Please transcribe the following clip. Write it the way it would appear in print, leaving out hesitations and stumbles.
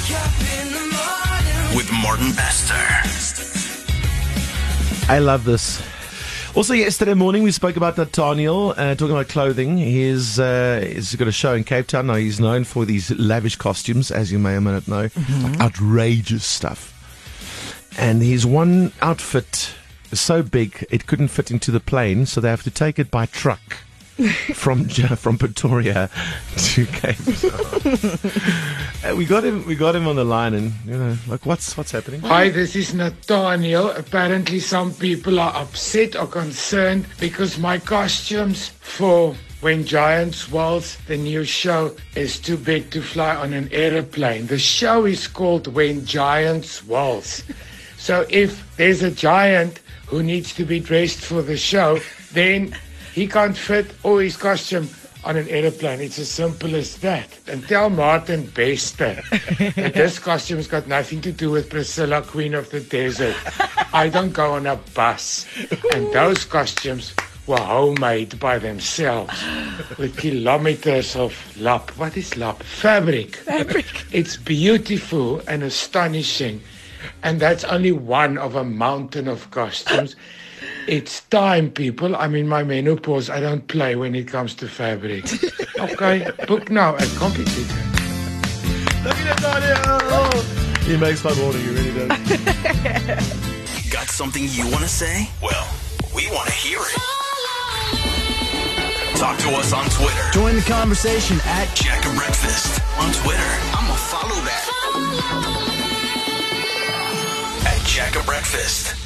With Martin Bester. I love this. Also, yesterday morning we spoke about Nathaniel, talking about clothing. He's got a show in Cape Town. Now, he's known for these lavish costumes, as you may or may not know, like outrageous stuff. And his one outfit is so big it couldn't fit into the plane, so they have to take it by truck from Pretoria to Cape Town. We got him on the line, and what's happening? Hi, this is Nathaniel. Apparently some people are upset or concerned because my costumes for When Giants Waltz, the new show, is too big to fly on an aeroplane. The show is called When Giants Waltz. So if there's a giant who needs to be dressed for the show, then he can't fit all his costume on an aeroplane. It's as simple as that. And tell Martin Bester that this costume's got nothing to do with Priscilla, Queen of the Desert. I don't go on a bus. And those costumes were homemade by themselves with kilometers of lap. What is lap? Fabric. It's beautiful and astonishing. And that's only one of a mountain of costumes. It's time, people. I'm in my menopause. I don't play when it comes to fabric. Okay, book now at Competitor. Look at Nathaniel! He makes my morning, he really does. Got something you want to say? Well, we want to hear it. Talk to us on Twitter. Join the conversation at Jack and Breakfast on Twitter. I'm going to follow that. At Jack and Breakfast.